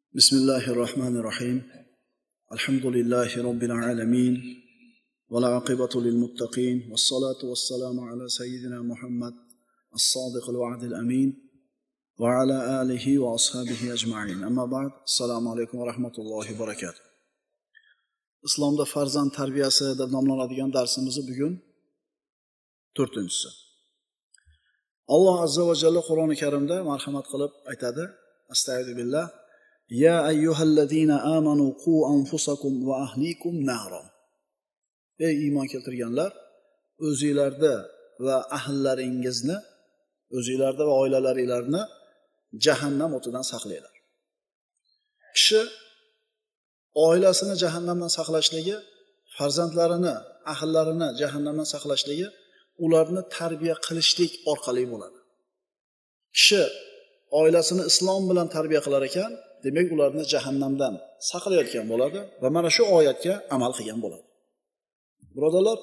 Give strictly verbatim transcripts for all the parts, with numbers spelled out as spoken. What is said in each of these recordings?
Bismillahirrahmanirrahim. Alhamdulillahi Rabbil alamin. Wal aqibatu lil muttaqin. Wassalatu wassalamu ala sayyidina Muhammad as-sadiqil wa'dil amin. Va ala alihi wa ashabihi ajma'in. Amma ba'd. Assalomu alaykum va rahmatullohi va barakatuh. Islomda farzand tarbiyasi deb nomlanadigan darsimizni bugun to'rtinchisi. Alloh azza va jalla Qur'oni Karimda marhamat qilib aytadi: Astagfirullah. Ya ayyuhallazina amanu qu anfusakum va ahlikum nara. Ey iymon keltirganlar, o'zingizlarni va ahllaringizni, o'zingizlarni va oilalaringizni jahannam o'tidan saqlanglar. Kishi oilasini jahannamdan saqlashligi, farzandlarini, ahllarini jahannamdan saqlashligi ularni tarbiya qilishlik orqali bo'ladi. Kishi oilasini islom bilan tarbiya qilar ekan, demak ularni jahannamdan saqlayotgan bo'ladi va mana shu oyatga amal qilgan bo'ladi. Birodarlar,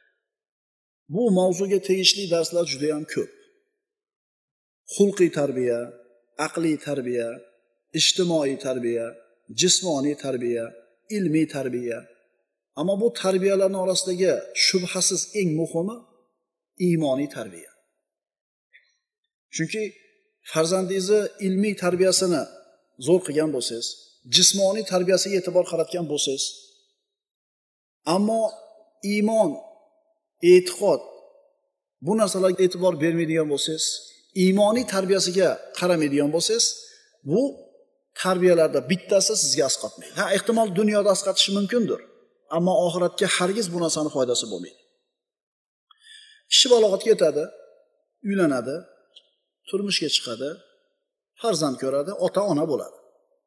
bu mavzuga tegishli darslar juda ham ko'p. Xulqiy tarbiya, aqliy tarbiya, ijtimoiy tarbiya, jismoniy tarbiya, ilmiy tarbiya. Ammo bu tarbiyalarning orasidagi shubhasiz eng muhimi iymoniy tarbiya. Chunki farzandingizni ilmiy tarbiyasini zo'r qilgan bo'lsangiz, jismoniy tarbiyasiga e'tibor qaratgan bo'lsangiz, ammo iymon, e'tiqod bu narsalarga e'tibor bermaydigan bo'lsangiz, iymoniy tarbiyasiga qaramaydigan bo'lsangiz, bu tarbiyalarda bittasi sizga asqatmaydi. Ha, ehtimol dunyoda asqatishi mumkindir, ammo oxiratga hargiz bu narsaning foydasi bo'lmaydi. Kishi balog'atga yetadi, uylanadi, turmushga chiqadi, farzand ko'radi, ota-ona bo'ladi.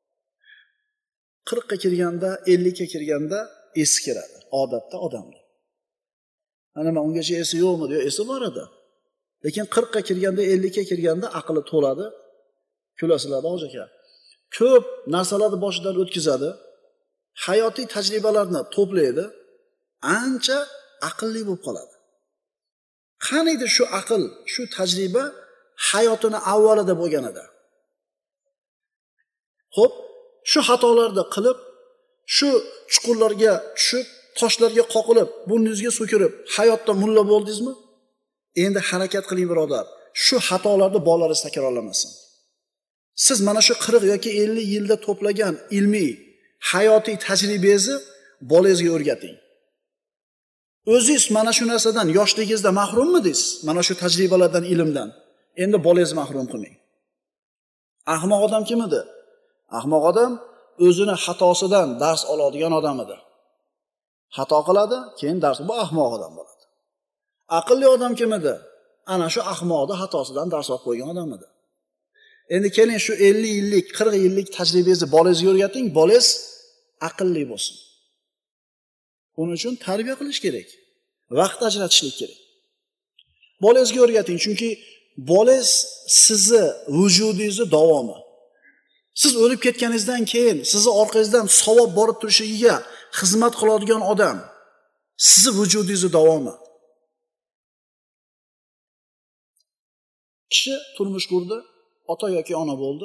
qirqqa kirganda, ellikka kirganda esi kiradi. Odatda odamlar. Ana men ungacha esi yo'qmi deyo, esi bor edi. Lekin qirqqa kirganda, ellikka kirganda aqli to'ladi. Kulasizlar hoji aka. Ko'p narsalarni boshidan o'tkazadi. Hayotiy tajribalarni to'playdi. Ancha aqlli bo'lib qoladi. Qaniydi shu aql, shu tajriba hayotini avvalida bo'lganida. Xo'p, shu xatolarni qilib, shu chuqurlarga tushib, toshlarga qoqilib, burningizga so'kirib, hayotda mulla bo'ldingizmi? Endi harakat qiling birodar. Shu xatolarni bolalaringiz takrorlamasin. Siz mana shu qirq yoki ellik yilda to'plagan ilmiy, hayotiy tajribangizni bolangizga o'rgating. O'zingiz mana shu narsadan yoshligingizda mahrummidingiz? Mana shu tajribalardan, ilmdan. Endi bolangizni mahrum qilmang. Ahmoq odam kim edi? Ahmoq odam o'zini xatosidan dars oladigan odam edi. Xato qiladi, keyin dars, bu ahmoq odam bo'ladi. Aqlli odam kim edi? Ana shu ahmoqda xatosidan dars olib qo'ygan odam edi. Endi keling shu ellik yillik, qirq yillik tajribangizni bolangizga o'rgating, bolangiz aqlli bo'lsin. Buning uchun tarbiya qilish kerak. Vaqt ajratishlik kerak. Bolangizga o'rgating, chunki bolangiz sizni vujudingizni davomi. Siz o'lib ketganingizdan keyin sizni orqangizdan savob borib turishiga xizmat qiladigan odam sizni vujudingizni davomi. Kishi turmush qurdi, ota yoki ona bo'ldi.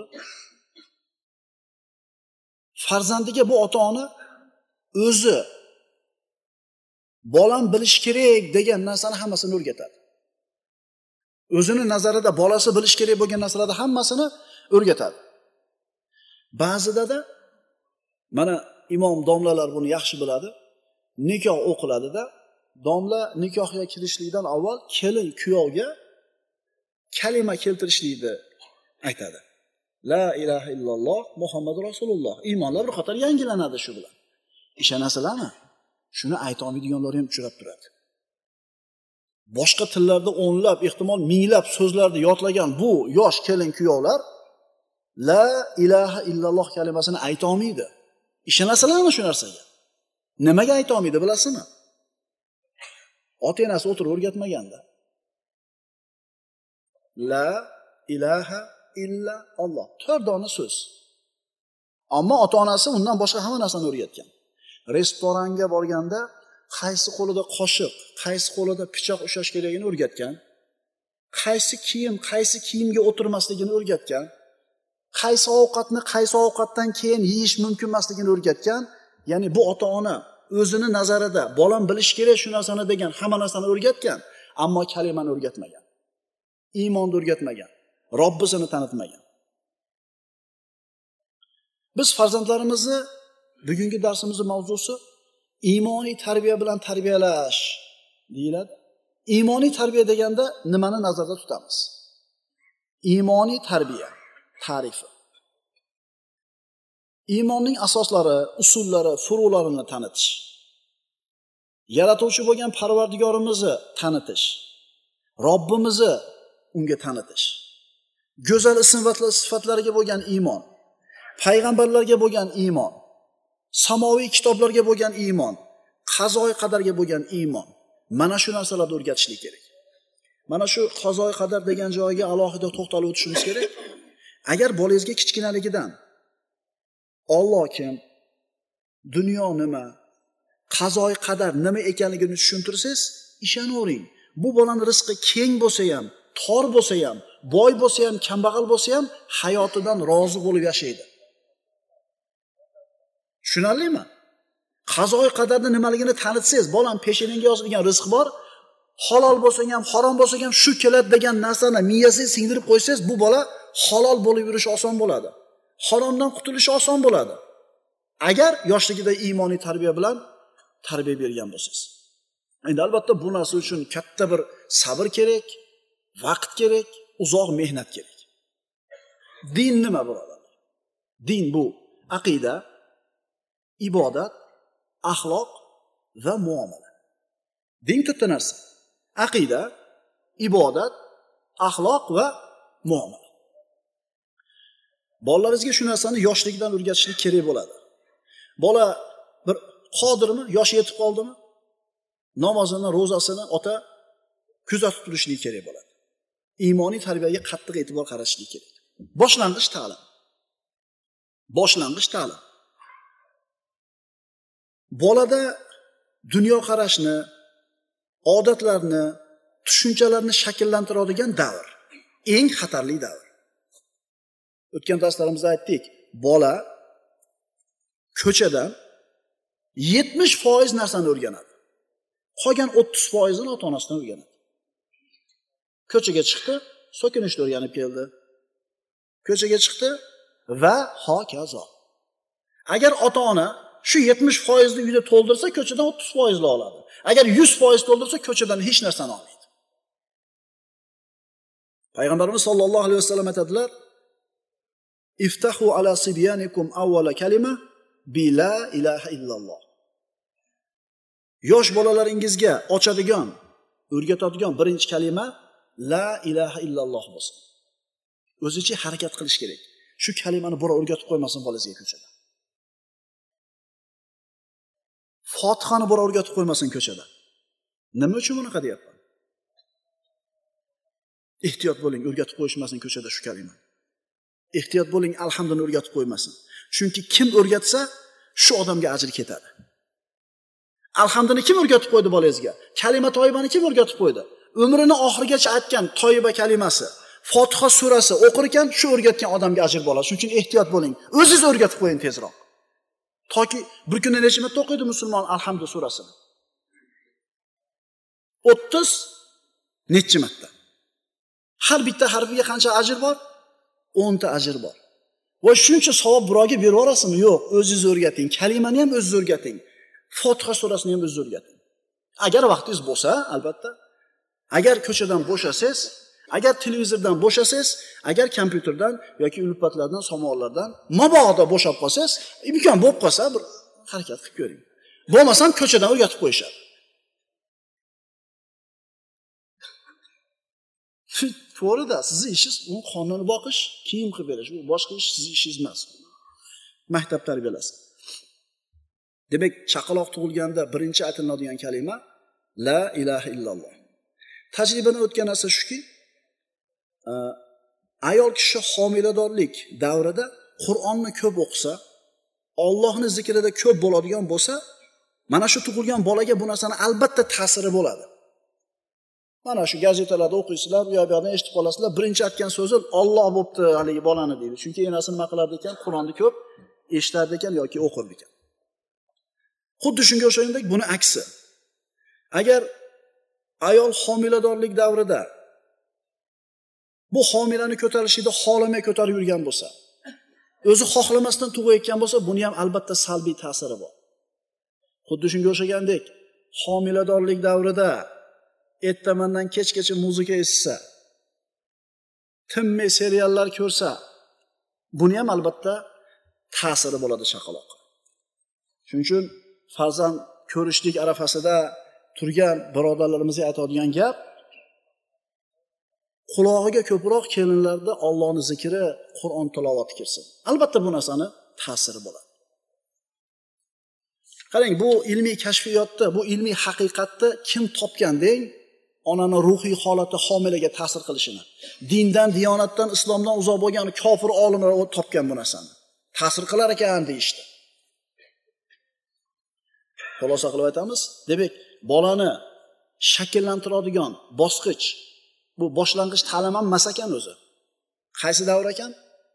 Farzandiga bu ota-ona o'zi bolam bilish kerak degan narsani hammasini o'rgatadi. O'zini nazarida bolasi bilish kerak bo'lgan narsalarni hammasini o'rgatadi. Ba'zida mana imom domlalar buni yaxshi biladi. Nikoh o'qiladida, domla nikohga kirishlikdan avval kelin kuyovga kalima keltirishlikni aytadi. La ilaha illalloh Muhammad Rasululloh. Iymonlar bir qator yangilanadi shu bilan. Ishonasizlarmi? Shuni ayta olmaydiganlar ham uchrab turadi. Boshqa tillarda o'nlab, ehtimol minglab so'zlarni yodlagan bu yosh kelin kuyovlar la ilaha illalloh kalimasini ayta olmaydi. Ishonasizlarmi shu narsaga? Nimaga ayta olmaydi bilasizmi? Ota-onasi o'tirib o'rgatmaganda. La ilaha illa Alloh. to'rt dona so'z. Ammo ota-onasi undan boshqa hamma narsani o'rgatgan. Restoranga borganda qaysi qo'lida qoshiq, qaysi qo'lida pichoq ushlash keligini o'rgatgan. Qaysi kiyim, qaysi kiyimga o'tirmasligini o'rgatgan. qaysi ovqatni qaysi ovqatdan keyin yeyish mumkin emasligini o'rgatgan. Ya'ni bu ota-ona o'zini nazarida bolam bilish kerak shu narsani degan hamma narsani o'rgatgan, ammo kalimani o'rgatmagan. Iymonni o'rgatmagan, Robbisini tanitmagan. Biz farzandlarimizni bugungi darsimizning mavzusi iymoniy tarbiya bilan tarbiyalash deyiladi. Iymoniy tarbiya deganda nimani nazarda tutamiz? Iymoniy tarbiya ta'rifi. Iymonning asoslari, usullari, furu'larini tanitish. Yaratuvchi bo'lgan Parvardigorimizni tanitish. Robbimizni unga tanitish. Go'zal ism va sifatlariga bo'lgan iymon, payg'ambarlarga bo'lgan iymon, samoviy kitoblarga bo'lgan iymon, qazoy qadarga bo'lgan iymon. Mana shu narsalarni o'rgatishlik kerak. Mana shu qazoy qadar degan joyiga alohida to'xtalib o'tishimiz kerak. Agar bolangizga kichkinaligidan Alloh kim, dunyo nima, qazoy qadar nima ekanligini tushuntirsangiz, ishonavering. Bu bolaning rizqi keng bo'lsa ham, tor bo'lsa ham, boy bo'lsa ham, kambag'al bo'lsa ham hayotidan rozi bo'lib yashaydi. Tushunarlimi? Qazoy qadarni nimaligini tanitsangiz, bolam peshiningga yozilgan rizq bor, halol bo'lsa ham, harom bo'lsa ham shu keladi degan narsani miyasiga singdirib qo'ysangiz, bu bola halol bo'lib yurishi oson bo'ladi. Haromdan qutulishi oson bo'ladi. Agar yoshligida iymoniy tarbiya bilan tarbiya bergan bo'lsangiz. Endi albatta bu narsa uchun katta bir sabr kerak, vaqt kerak, uzoq mehnat kerak. Din nima birodarlar? Din bu aqida, ibodat, axloq va muomala. Din to'rtta narsa. Aqida, ibodat, axloq va muomala. Bolalaringizga shu narsani yoshlikdan o'rgatishlik kerak bo'ladi. Bola bir qodirmi, yoshi yetib qoldimi? Namozini, ro'zasini ota kuzatib turishlik kerak bo'ladi. Iymoniy tarbiyaga qattiq e'tibor qaratishlik kerak. Boshlang'ich ta'lim. Boshlang'ich ta'lim. Bolada dunyo qarashni, odatlarni, tushunchalarni shakllantiradigan davr. Eng xatarli davr. O'tgan darslarimizda aytdik, bola ko'chadan yetmish foiz narsani o'rganadi. Qolgan o'ttiz foiz ni ota-onasidan o'rganadi. Ko'chaga chiqdi, so'kinishni o'rganib keldi. Ko'chaga chiqdi va hokazo. Agar ota-ona shu yetmish foiz ni uyda to'ldirsa, ko'chadan o'ttiz foiz ni oladi. Agar yuz foiz to'ldirsa, ko'chadan hech narsani olmaydi. Payg'ambarimiz sollallohu alayhi vasallam aytadilar: "Iftahu ala sibyanikum awwala kalima bi la ilaha illalloh." Yosh bolalaringizga ochadigan, o'rgatadigan birinchi kalima la ilaha illalloh bo'lsin. O'zicha harakat qilish kerak. Shu kalimani bora o'rgatib qo'ymasin bolasiga ko'chada. Fotihani bora o'rgatib qo'ymasin ko'chada. Nima uchun bunaqa deyapman? Ehtiyot bo'ling, o'rgatib qo'yishmasin ko'chada shu kalimani. Ehtiyot bo'ling, alhamdini o'rgatib qo'ymasin. Chunki kim o'rgatsa, shu odamga ajr ketadi. Alhamdini kim o'rgatib qo'ydi bolangizga? Kalima toyibani kim o'rgatib qo'ydi? Umrini oxirigacha aytgan toyiba kalimasi, Fotiha surasi o'qir ekan, shu o'rgatgan odamga ajr bo'ladi. Shuning uchun ehtiyot bo'ling. O'zingiz o'rgatib qo'ying tezroq. Toki bir kunda necha marta o'qiydi musulmon Alhamdu surasini? o'ttiz necha marta. Har bitta harfiga qancha ajr bor? o'n ta ajr bor. Va shuncha savob birovga berib yorasizmi? Yo'q, o'zingiz o'rgating. Kalimani ham o'zingiz o'rgating. Fotiha surasini ham o'zingiz o'rgating. Agar vaqtingiz bo'lsa, albatta. Agar ko'chadan bo'shasangiz, agar televizordan bo'shasangiz, agar kompyuterdan yoki ulpatlardan, samovarlardan mabodo bo'shab qolsangiz, imkon bo'lib qolsa bir harakat qilib ko'ring. Bo'lmasam ko'chadan o'rgatib qo'yishadi. To'g'ri-da, sizning ishingiz uni qonunni boqish, kiyim qilib berish, bu boshqa ish sizning ishingiz emas. Maktab tarbiyalasi. Demak, chaqaloq tug'ilganda birinchi aytiladigan kalima la ilaha illalloh. Tajribadan o'tgan narsa shuki, ayol kishi homiladorlik davrida Qur'onni ko'p o'qisa, Allohning zikrida ko'p bo'ladigan bo'lsa, mana shu tug'ilgan bolaga bu narsani albatta ta'siri bo'ladi. Mana shu gazetalarda o'qiysizlar, u yoqdan eshitib qolasizlar, birinchi aytgan so'zi Alloh bo'pti haligi bolani deydi. Chunki enasi nima qilar ekan, Qur'onni ko'p eshitar ekan yoki o'qir ekan. Xuddi shunga o'xshagandek buni aksi. Agar ayol homiladorlik davrida bu homilani ko'tarishida xohlamay ko'tarib yurgan bo'lsa, o'zi xohlamasdan tug'ayotgan bo'lsa, buni ham albatta salbiy ta'siri bor. Xuddi shunga o'xshagandek, homiladorlik davrida ertamandan kechgacha muzika eshitsa, tinmay seriallar ko'rsa, buni ham albatta ta'siri bo'ladi chaqaloqqa. Shuning uchun farzand ko'rishlik arafasida turgan birodarlarimizga aytadigan gap, qulog'iga ko'proq kelinlarda Allohning zikri, Qur'on tilovati kirsin. Albatta bu narsani ta'siri bo'ladi. Qarang, bu ilmiy kashfiyotda, bu ilmiy haqiqatni kim topgan deng, onaning ruhiy holati homilaga ta'sir qilishini. Dindan, diyonatdan, islomdan uzoq bo'lgan kofir olimlar topgan bu narsani. Ta'sir qilar ekan deyishdi. Xulosa qilib aytamiz. Demak, bolani shakllantiradigan bosqich, bu boshlang'ich ta'lim ham emas ekan o'zi. Qaysi davr ekan?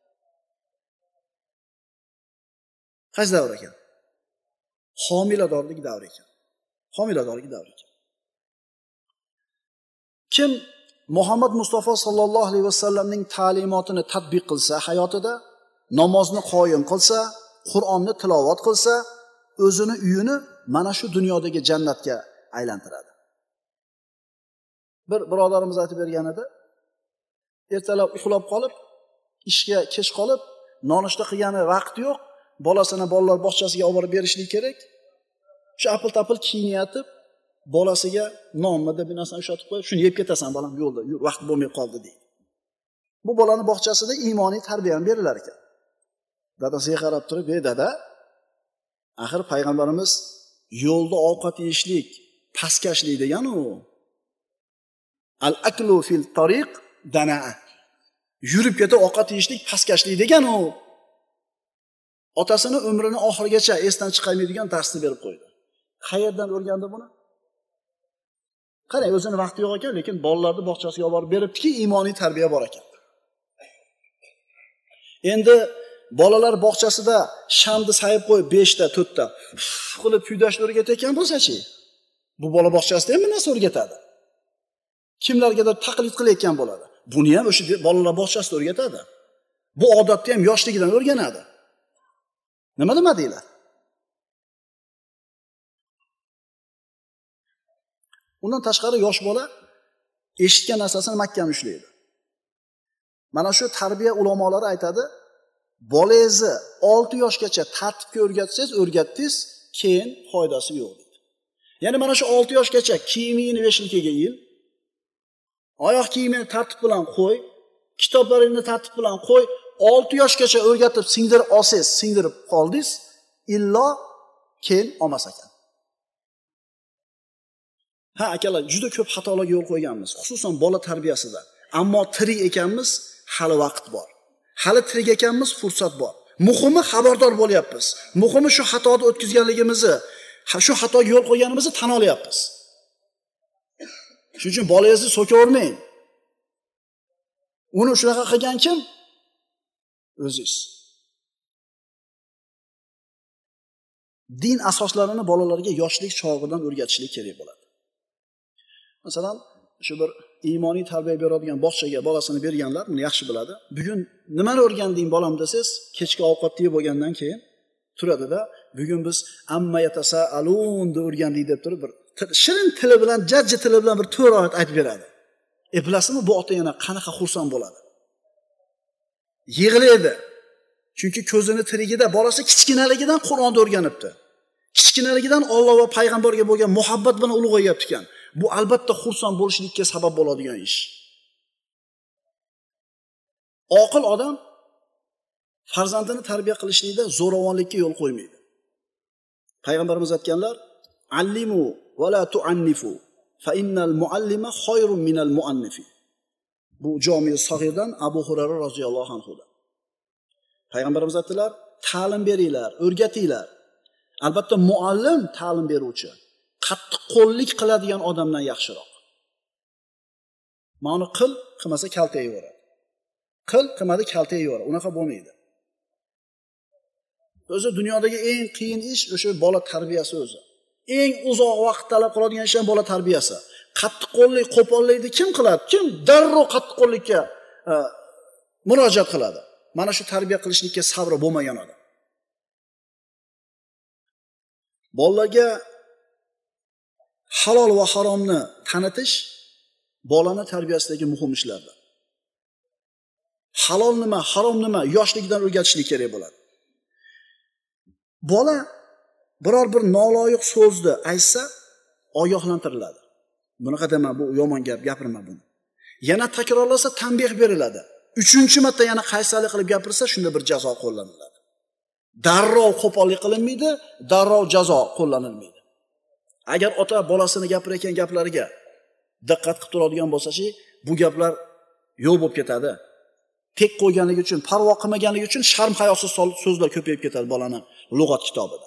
Qaysi davr ekan? Homiladorlik davri ekan. Homiladorlik davri ekan. Kim Muhammad Mustafa sallallohu alayhi vasallamning ta'limotini tatbiq qilsa hayotida, namozni qoyim qilsa, Qur'onni tilovat qilsa, o'zini uyini mana shu dunyodagi jannatga aylantiradi. Bir birodarimiz aytib bergan edi. Ertalab uxlab qolib, ishga kech qolib, nonushta qilgani vaqt yo'q, bolasini bolalar bog'chasiga olib borib berishlik kerak. Shu apil-tapil kiyinayotib, bolasiga nonni deb bir narsani ushatib qo'yib, shuni yeb ketasan bolam yo'lda, vaqt bo'lmay qoldi deydi. Bu bolaning bog'chasida iymoniy tarbiya ham berilar ekan. Dadasiga qarab turib, "Ey dada, axir payg'ambarimiz yo'lda ovqat yeyishlik pastkashlik degan u. Al-aklu fil tariq dana'a. Yurib ketib ovqat yeyishlik pastkashlik degan u." Otasini umrini oxirigacha esdan chiqarmaydigan darsni berib qo'ydi. Qayerdan o'rgandi buni? Qarang, o'zini vaqti yo'q ekan, lekin bolalarni bog'chasiga olib borib beribdiki, iymoniy tarbiya bor ekan. Endi bolalar bog'chasida shamni sayib qo'yib besh ta, to'rt ta qilib kuydashni o'rgatayotgan bo'lsa-chi, bu bola bog'chasida ham narsa o'rgatadi. Kimlargadir taqlid qilayotgan bo'ladi. Buni ham o'sha bolalar bog'chasida o'rgatadi. Bu odatni ham yoshligidan o'rganadi. Nima demadinglar? Undan tashqari yosh bola eshitgan narsasini mahkam ushlaydi. Mana shu tarbiya ulamolari aytadi, bolangizni olti yoshgacha tartibga o'rgatsangiz, o'rgatdingiz, keyin foydasi yo'q deydi. Ya'ni mana shu olti yoshgacha kiyimingni veshilkaga il, oyoq kiyimini tartib bilan qo'y, kitoblaringni tartib bilan qo'y, olti yoshgacha o'rgatib singdirib olsangiz, singdirib qoldingiz, illo keyin olmas ekan. Ha, akalar, juda ko'p xatolarga yo'l qo'yganmiz, xususan bola tarbiyasida. Ammo tirik ekanmiz, hali vaqt bor. Hali tirik ekanmiz, fursat bor. Muhimi xabardor bo'lyapmiz. Muhimi shu xatoni o'tkazganligimizni, shu xatoga yo'l qo'yganimizni tan olyapmiz. Shuning uchun bolangizni so'kavermang. Uni shunaqa qilgan kim? O'zingiz. Din asoslarini bolalarga yoshlik chog'idan o'rgatishlik kerak bo'ladi. Masalan, shu bir iymoniy tarbiya beradigan bog'chaga bolasini berganlar buni yaxshi biladi. Bugun nimani o'rganding bolam desangiz, kechki ovqatni yeb bo'lgandan keyin turadida, bugun biz amma yatasaalun deb o'rgandik deb turib bir shirin tili bilan, jajji tili bilan bir to'rt oyat aytib beradi. E bilasizmi, bu ota yana qanaqa xursand bo'ladi? Yig'laydi. Chunki ko'zini tirigida bolasi kichkinaligidan Qur'onni o'rganibdi. Kichkinaligidan Alloh va payg'ambarga bo'lgan muhabbat bilan ulug'ayapti ekan. Bu albatta xursand bo'lishlikka sabab bo'ladigan ish. Oqil odam farzandini tarbiya qilishlikda zo'ravonlikka yo'l qo'ymaydi. Payg'ambarimiz aytganlar: "Allimu va la tu'annifu, fa innal muallima khayrun minal muannifi." Bu Jami' Sag'irdan Abu Hurayra roziyallohu anhu dan. Payg'ambarimiz aytdilar: "Ta'lim beringlar, o'rgatinglar. Albatta muallim ta'lim beruvchi qattiq qo'llik qiladigan odamdan yaxshiroq." Ma'ni qil, qilmasa kaltayaveradi. Qil, qilmadi kaltayaveradi. Unaqa bo'lmaydi. O'zi dunyodagi eng qiyin ish o'sha bola tarbiyasi o'zi. Eng uzoq vaqt talab qiladigan ish ham bola tarbiyasi. Qattiqqo'llik, qo'pollikni kim qiladi? Kim darrov qattiqqo'llikka murojaat qiladi? Mana shu tarbiya qilishlikka sabri bo'lmagan odam. Bolalarga halol va haromni tanitish bolani tarbiyasidagi muhim ishlardir. Halol nima, harom nima yoshligidan o'rgatishlik kerak bo'ladi. Bola biror bir noloyiq so'zni aytsa, ogohlantiriladi. Bunaqa dema, bu yomon gap, gapirma buni. Yana takrorlasa tanbeh beriladi. Uchinchi marta yana qaysarlik qilib gapirsa, shunda bir jazo qo'llaniladi. Darrov qo'pollik qilinmaydi, darrov jazo qo'llanilmaydi. Agar ota bolasini gapirayotgan gaplariga diqqat qilib turadigan bo'lsa-chi, bu gaplar yo'q bo'lib ketadi. Tek qo'yganligi uchun, parvo qilmaganligi uchun sharm hayosiz so'zlar ko'payib ketadi bolaning lug'at kitobida.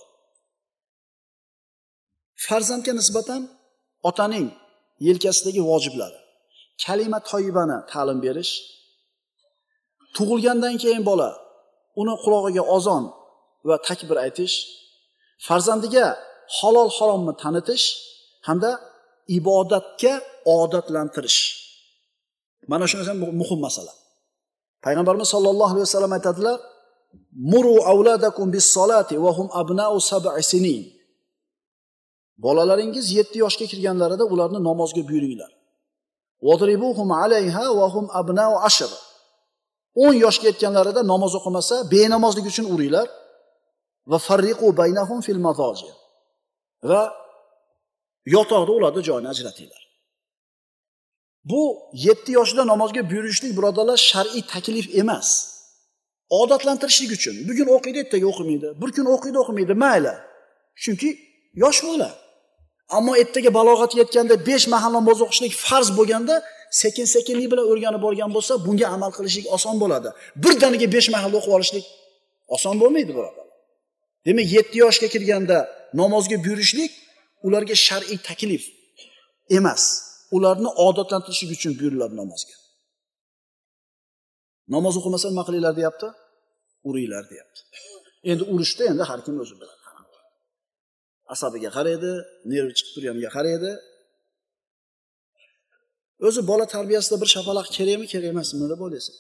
Farzandga nisbatan otaning yelkasidagi vojiblari: kalima toyibani ta'lim berish, tug'ilgandan keyin bola uni qulog'iga azon va takbir aytish, farzandiga halol haromni tanitish hamda ibodatga odatlantirish. Mana shu narsa muhim masala. Payg'ambarimiz sollallohu alayhi vasallam aytadilar: "Muru auladakum bis-solati wa hum abna'u sab'i sinin." Bolalaringiz yetti yoshga kirganlarida ularni namozga buyuringlar. "Wadribuhum 'alayha wa hum abna'u ashr." o'n yoshga yetganlarida namoz o'qimasa, benamozlik uchun uringlar. Va farriqu baynahum fil mazaji. Va yotoqda ularni joyini ajratinglar. Bu yetti yoshda namozga buyurishlik birodarlar shar'iy taklif emas. Odatlantirishlik uchun. Bugun o'qiydi, ertaga o'qimaydi. Bir kun o'qiydi, o'qimaydi, mayli. Chunki yosh bola. Ammo ertaga balog'atga yetganda besh mahal namoz o'qishlik farz bo'lganda, sekin-sekinlik bilan o'rganib borgan bo'lsa, bunga amal qilishlik oson bo'ladi. Birdaniga besh mahal o'qib olishlik oson bo'lmaydi birodarlar. Demak, yetti yoshga kirganda namozga buyurishlik ularga shar'iy taklif emas. Ularni odatlantirish uchun buyuriladi namozga. Namoz o'qimasa nima qilinglar deyapti? Uringlar deyapti. Endi urishda endi har kim o'zi biladi. Asabiga qaraydi, nervi chiqib turganiga qaraydi. O'zi bola tarbiyasida bir shapaloq kerakmi, kerak emasmi deb o'ylaysiz?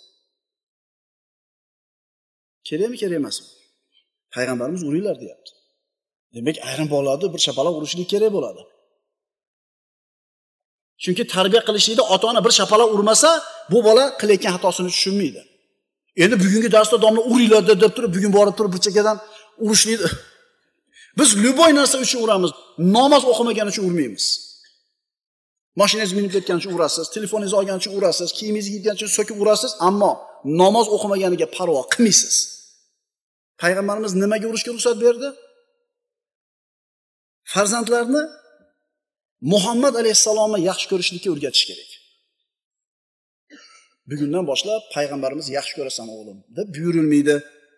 Kerakmi, kerak emasmi? Payg'ambarimiz uringlar deyapti. Demak, ayrim bolalarni bir shapaloq urishlik kerak bo'ladi. Chunki tarbiya qilishlikda ota-ona bir shapaloq urmasa, bu bola qilayotgan xatosini tushunmaydi. Endi bugungi darsda domla uringlar deb turib, bugun borib turib bir chekkadan urishlikni biz любой narsa uchun uramiz. Namoz o'qimagan uchun urmaymiz. Mashinangiz minib ketgan uchun urasiz, telefoningizni olgan uchun urasiz, kiyimingizni kiygan uchun so'kib urasiz, ammo namoz o'qimaganiga parvo qilmaysiz. Payg'ambarimiz nimaga urishga ruxsat berdi? Farzandlarni Muhammad alayhisalomni yaxshi ko'rishlikka o'rgatish kerak. Bugundan boshlab payg'ambarimiz yaxshi ko'rasan o'g'lim deb buyurilmaydi.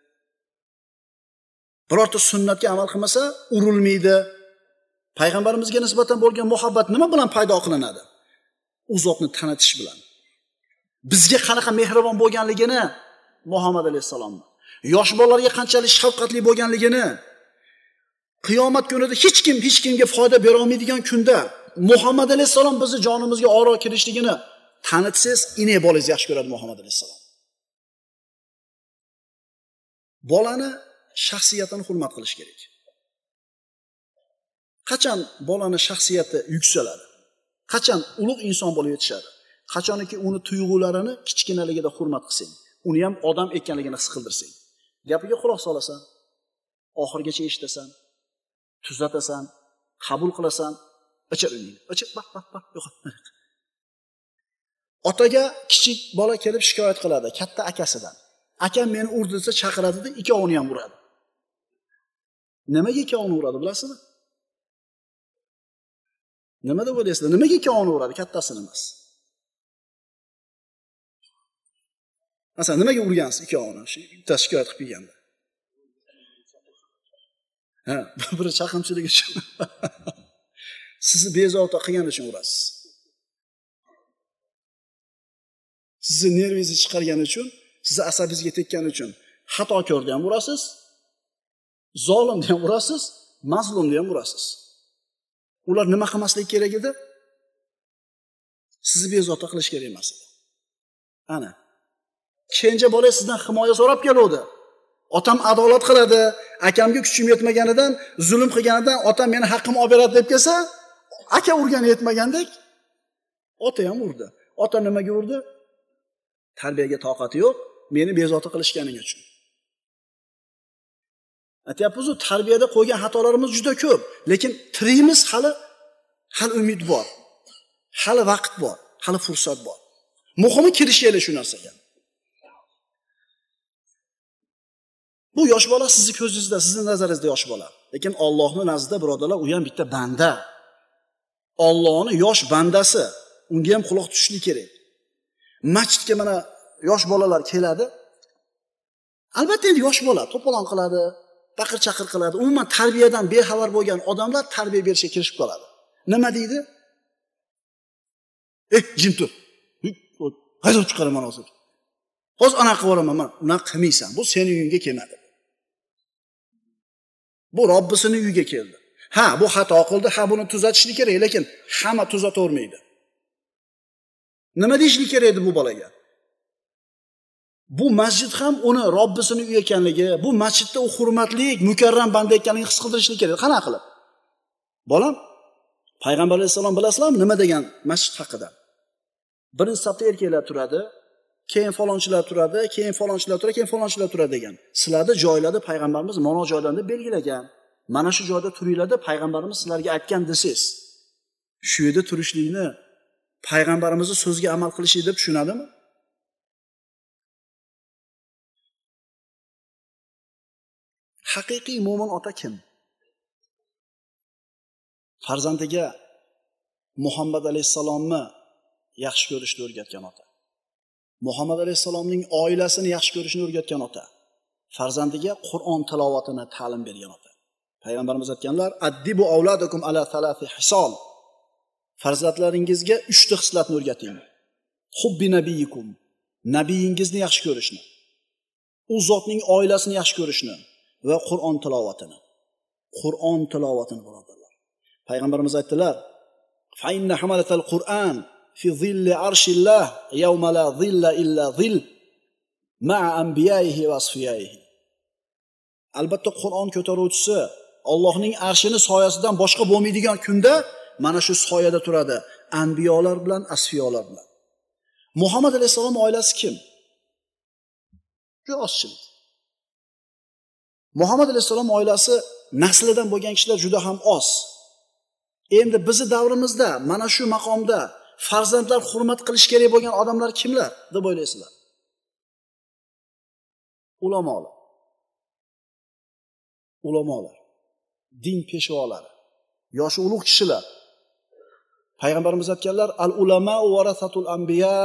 Birorta sunnatga amal qilmasa urilmaydi. Payg'ambarimizga nisbatan bo'lgan muhabbat nima bilan paydo qilinadi? U zotni tanitish bilan. Bizga qanaqa mehribon bo'lganligini Muhammad alayhisalomni, yosh bolalarga qanchalik shafqatli bo'lganligini, qiyomat kunida hech kim hech kimga foyda bera olmaydigan kunda Muhammad alayhisalom bizni jonimizga oro kirishligini tanitsangiz, inek bolangiz yaxshi ko'radi Muhammad alayhisalom. Bolani shaxsiyatini hurmat qilish kerak. Qachon bolani shaxsiyati yuksaladi? Qachon ulug' inson bo'lib yetishadi? Qachonki uni tuyg'ularini kichkinaligida hurmat qilsang, uni ham odam ekanligini his qildirsang, gapiga quloq solasan, oxirgacha eshitasan, tuzatasan, qabul qilasan, ichir uningni. Ichir, baq, baq, baq, yo'q. Otaga kichik bola kelib shikoyat qiladi katta akasidan. Akam meni urdi desa chaqiradi-da, ikkovini ham uradi. Nimaga ikkovini uradi, bilasizmi? Nima deb o'ylaysizlar? Nimaga ikkovini uradi, kattasini emas? Masalan, nimaga urgansiz ikkovini? Shu bitta shikoyat qilib kelganda. Ha, biri chaqimchilik uchun. Sizni bezovta qilgani uchun urasiz. sizni nervingizni chiqargani uchun, sizni asabingizga tekkani uchun xatokorni ham urasiz, zolimni ham urasiz, mazlumni ham urasiz. Ular nima qilmaslik kerak edi? Sizni bezovta qilish kerak emas edi. Ana. Kenja bola sizdan himoya so'rab keluvdi. Otam adolat qiladi, akamga kuchim yetmaganidan, zulm qilganidan otam meni haqqim olib beradi deb kelsa, aka urgani yetmagandek, ota ham urdi. Ota nimaga urdi? Tarbiyaga toqati yo'q, meni bezovta qilishganing uchun. Aytayapmiz, tarbiyada qo'ygan xatolarimiz juda ko'p, lekin tirikmiz, hali hali umid bor. Hali vaqt bor, hali fursat bor. Muhimi kirishaylik shu narsaga. Bu yosh bola sizni ko'zingizda, sizning nazaringizda yosh bola. Lekin Allohning nazdida birodarlar, u ham bitta banda. Allohning yosh bandasi. Unga ham quloq tutishlik kerak. Masjidga mana yosh bolalar keladi. Albatta endi yosh bola to'polon qiladi, baqir-chaqir qiladi. Umuman tarbiyadan bexabar bo'lgan odamlar tarbiya berishga kirishib qoladi. Nima deydi? "Eh, jim tur. Qayerga chiqaraman hozir? Hozir anaqa qilib boraman, mana unaqa qilmaysan. Bu sening uyingga kelmadi. Bu Robbisining uyiga keldi. Ha, bu xato qildi, ha buni tuzatishlik kerak, lekin hamma tuzatavermaydi. Nima deyishlik kerak edi bu bolaga? Bu masjid ham uni Robbisining uyi ekanligi, bu masjidda u hurmatli, mukarram banda ekanligini his qildirishlik kerak. Qanaqa qilib? Bolam, Payg'ambar alayhisalom bilasizlarmi nima degan masjid haqida? Birinchi safda erkaklar turadi, keyin falonchilar turadi, keyin falonchilar turadi, keyin falonchilar turadi degan. Sizlarda joylarda payg'ambarimiz mana shu joylarda belgilagan. Mana shu joyda turinglarda payg'ambarimiz sizlarga aytgan desiz. Shu yerda turishlikni payg'ambarimizning so'ziga amal qilishlik deb tushunadimi? Haqiqiy mo'min ota kim? Farzandiga Muhammad alayhisalomni yaxshi ko'rishni o'rgatgan ota. Muhammad alayhisalomning oilasini yaxshi ko'rishni o'rgatgan ota. Farzandiga Qur'on tilovatini ta'lim bergan ota. Payg'ambarimiz aytganlar: "Addibu avladakum ala thalathi hisal." Farzandlaringizga uchta xislatni o'rgating. Hubbi nabiyikum, nabiyingizni yaxshi ko'rishni, u zotning oilasini yaxshi ko'rishni va Qur'on tilovatini. Qur'on tilovatini birodarlar. Payg'ambarimiz aytdilar: "Fa inna hamalatal Qur'an fi zilli arshillah yawma la zilla illa zill ma'a anbiya'ihi va asfiya'ihi." Albatta Qur'on ko'taruvchisi Allohning arshini soyasidan boshqa bo'lmaydigan kunda mana shu soyada turadi, anbiyolar bilan, asfiyolar bilan. Muhammad alayhisalom oilasi kim? Juda ozchilik. Muhammad alayhisalom oilasi naslidan bo'lgan kishilar juda ham oz. Endi bizning davrimizda mana shu maqomda farzandlar hurmat qilish kerak bo'lgan odamlar kimlar deb o'ylaysizlar? Ulamolar. Ulamolar, din peshvolari, yoshi ulug' kishilar. Payg'ambarimiz aytganlar: "Al-ulama warasatul anbiya."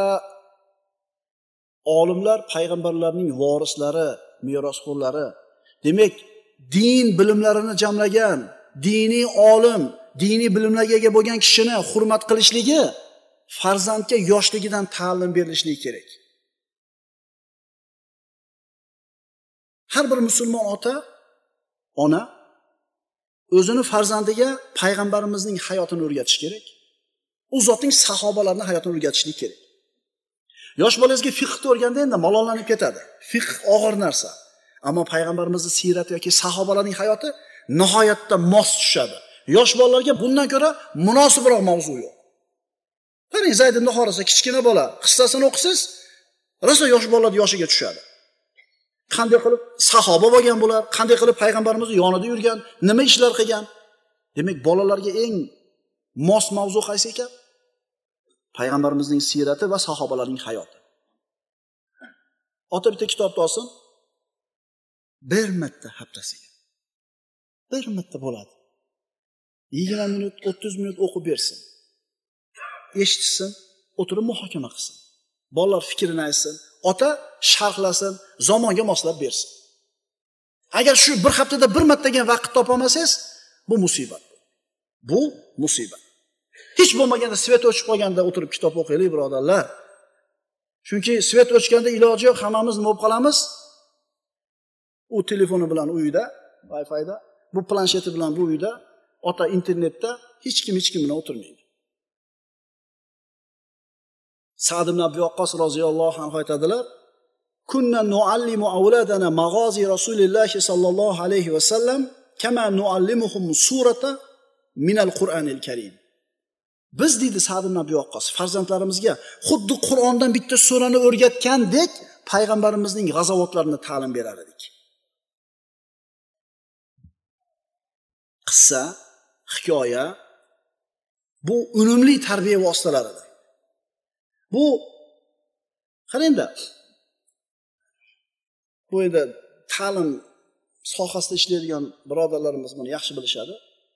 Olimlar payg'ambarlarning vorislari, merosxo'rlari. Demak, din bilimlarini jamlagan, diniy olim, diniy bilimlarga ega bo'lgan kishini hurmat qilishligi farzandga yoshligidan ta'lim berilishligi kerak. Har bir musulmon ota, ona o'zini farzandiga payg'ambarimizning hayotini o'rgatish kerak. U zotning sahobalarining hayotini o'rgatishlik kerak. Yosh bolangizga fiqhni o'rganda endi malollanib ketadi. Fiqh og'ir narsa. Ammo payg'ambarimizning siyrati yoki sahobalarning hayoti nihoyatda mos tushadi. Yosh bolalarga bundan ko'ra munosibroq mavzu yo'q. Qarang, Zayd ibn Horisa kichkina bola, qissasini o'qisangiz, rosa yosh bolalar yoshiga tushadi. Qanday qilib sahoba bo'lgan bular, qanday qilib payg'ambarimizning yonida yurgan, nima ishlar qilgan? Demak, bolalarga eng mos mavzu qaysi ekan? Payg'ambarimizning siyrati va sahobalarning hayoti. Ota bitta kitobni olsin, bir marta haftasiga. Bir marta bo'ladi. yigirma minut, o'ttiz minut o'qib bersin. Eshitsin, o'tirib muhokama qilsin. Bolalar fikrini aytsin, ota sharhlasin, zamonga moslab bersin. Agar shu bir haftada bir martaga vaqt topa olmasangiz, bu musibat. Bu musibat. Hech bo'lmaganda svet o'chib qolganda o'tirib kitob o'qiylik, birodarlar. Chunki svet o'chganda iloji yo'q, hammamiz nima bo'lib qolamiz? U telefoni bilan uyida, Wi-Fi'da, bu plansheti bilan bu uyda, ota internetda, hech kim hech kim bilan o'tirmaydi. Sa'd ibn Abi Waqqas roziyallohu anhu aytadilar: "Kunna nuallimu awladana maghazi Rasulilloh sallallohu alayhi va sallam kama nuallimuhum surata min al-Qur'anil Karim." Biz deydi Sa'd ibn Abi Waqqas farzandlarimizga xuddi Qur'ondan bitta surani o'rgatgandek payg'ambarimizning g'azavotlarini ta'lim berar edik. Qissa, hikoya bu unumli tarbiya vositalaridir. Bu qarangda, bu yerda ta'lim sohasida ishlaydigan birodarlarimiz buni yaxshi bilishadi.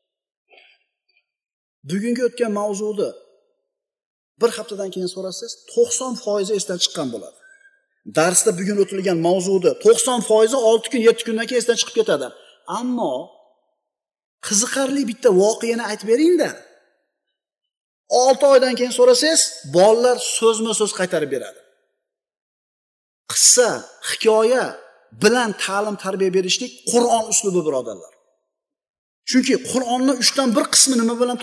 Bugungi o'tgan mavzuni bir haftadan keyin so'rasangiz, to'qson foiz esdan chiqqan bo'ladi. Darsda bugun o'tilgan mavzuni to'qson foiz olti kun, yetti kundan keyin esdan chiqib ketadi. Ammo qiziqarli bitta voqeani aytib bering-da. olti oydan keyin so'rasangiz, bolalar so'zma-so'z qaytarib beradi. Qissa, hikoya bilan ta'lim tarbiya berishlik Qur'on uslubi birodarlar. Chunki Qur'onning uchdan bir qismi nima bilan